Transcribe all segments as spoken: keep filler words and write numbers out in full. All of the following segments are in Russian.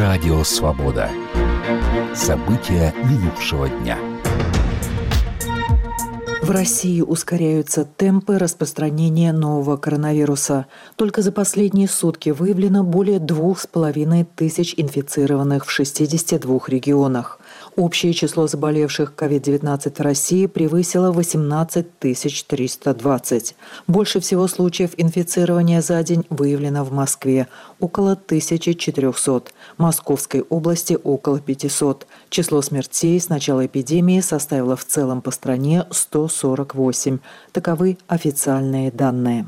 Радио «Свобода». События минувшего дня. В России ускоряются темпы распространения нового коронавируса. Только за последние сутки выявлено более двух с половиной тысяч инфицированных в шестидесяти двух регионах. Общее число заболевших ковид девятнадцать в России превысило восемнадцать тысяч триста двадцать. Больше всего случаев инфицирования за день выявлено в Москве – около тысячи четырехсот, Московской области – около пятисот. Число смертей с начала эпидемии составило в целом по стране сто сорок восемь. Таковы официальные данные.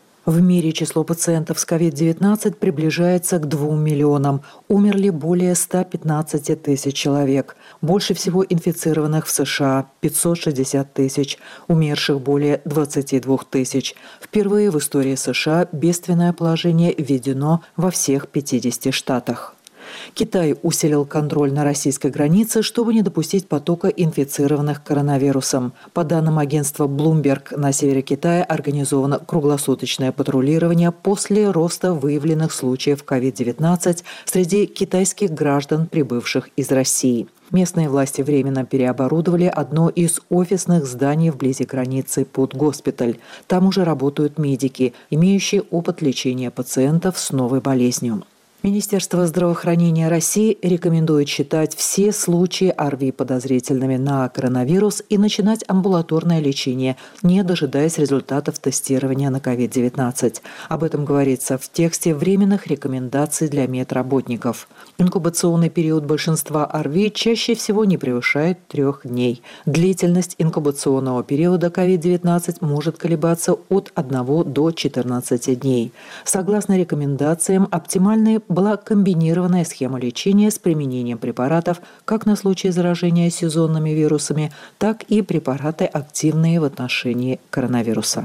В мире число пациентов с ковид девятнадцать приближается к двум миллионам. Умерли более ста пятнадцати тысяч человек. Больше всего инфицированных в США – пятьсот шестьдесят тысяч. Умерших более двадцати двух тысяч. Впервые в истории США бедственное положение введено во всех пятидесяти штатах. Китай усилил контроль на российской границе, чтобы не допустить потока инфицированных коронавирусом. По данным агентства Bloomberg, на севере Китая организовано круглосуточное патрулирование после роста выявленных случаев ковид девятнадцать среди китайских граждан, прибывших из России. Местные власти временно переоборудовали одно из офисных зданий вблизи границы под госпиталь. Там уже работают медики, имеющие опыт лечения пациентов с новой болезнью. Министерство здравоохранения России рекомендует считать все случаи ОРВИ подозрительными на коронавирус и начинать амбулаторное лечение, не дожидаясь результатов тестирования на ковид девятнадцать. Об этом говорится в тексте временных рекомендаций для медработников. Инкубационный период большинства ОРВИ чаще всего не превышает трех дней. Длительность инкубационного периода ковид девятнадцать может колебаться от одного до четырнадцати дней. Согласно рекомендациям, оптимальные была комбинированная схема лечения с применением препаратов как на случай заражения сезонными вирусами, так и препараты, активные в отношении коронавируса.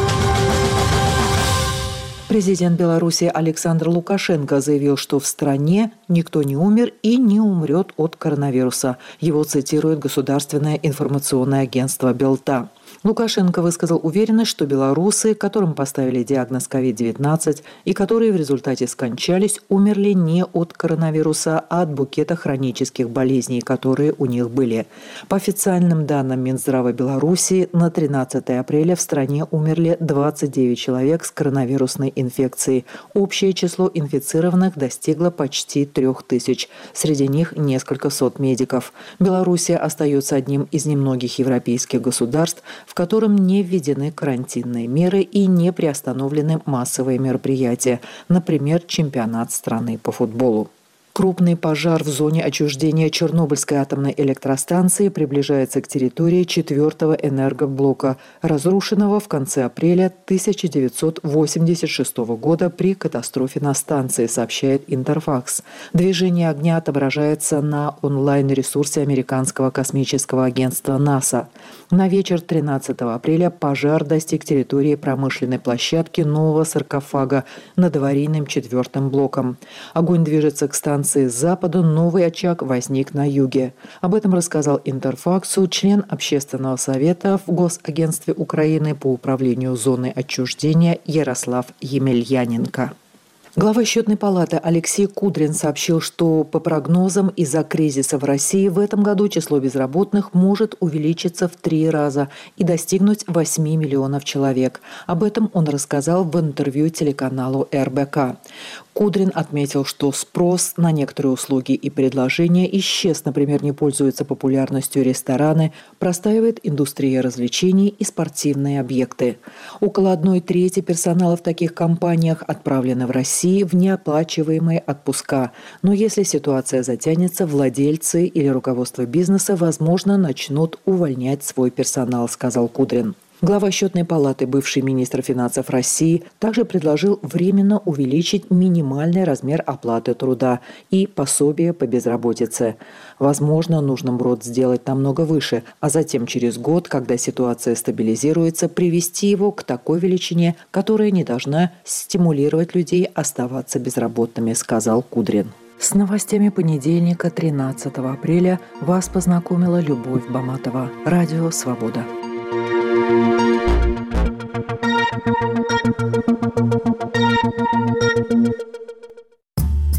Президент Беларуси Александр Лукашенко заявил, что в стране никто не умер и не умрет от коронавируса. Его цитирует государственное информационное агентство «Белта». Лукашенко высказал уверенность, что белорусы, которым поставили диагноз ковид девятнадцать и которые в результате скончались, умерли не от коронавируса, а от букета хронических болезней, которые у них были. По официальным данным Минздрава Беларуси, на тринадцатое апреля в стране умерли двадцать девять человек с коронавирусной инфекцией. Общее число инфицированных достигло почти трех тысяч. Среди них несколько сот медиков. Белоруссия остается одним из немногих европейских государств, в котором не введены карантинные меры и не приостановлены массовые мероприятия, например, чемпионат страны по футболу. Крупный пожар в зоне отчуждения Чернобыльской атомной электростанции приближается к территории четвертого энергоблока, разрушенного в конце апреля тысяча девятьсот восемьдесят шестого года при катастрофе на станции, сообщает Интерфакс. Движение огня отображается на онлайн-ресурсе американского космического агентства НАСА. На вечер тринадцатого апреля пожар достиг территории промышленной площадки нового саркофага над аварийным четвертым блоком. Огонь движется к станции с запада, новый очаг возник на юге. Об этом рассказал Интерфаксу член Общественного совета в Госагентстве Украины по управлению зоной отчуждения Ярослав Емельяненко. Глава Счетной палаты Алексей Кудрин сообщил, что по прогнозам из-за кризиса в России в этом году число безработных может увеличиться в три раза и достигнуть восьми миллионов человек. Об этом он рассказал в интервью телеканалу эр бэ ка. Кудрин отметил, что спрос на некоторые услуги и предложения исчез, например, не пользуются популярностью рестораны, простаивает индустрия развлечений и спортивные объекты. Около одной трети персонала в таких компаниях отправлены в Россию в неоплачиваемые отпуска. Но если ситуация затянется, владельцы или руководство бизнеса, возможно, начнут увольнять свой персонал, сказал Кудрин. Глава Счетной палаты, бывший министр финансов России, также предложил временно увеличить минимальный размер оплаты труда и пособие по безработице. Возможно, нужно брод сделать намного выше, а затем через год, когда ситуация стабилизируется, привести его к такой величине, которая не должна стимулировать людей оставаться безработными, сказал Кудрин. С новостями понедельника, тринадцатого апреля, вас познакомила Любовь Баматова. Радио «Свобода».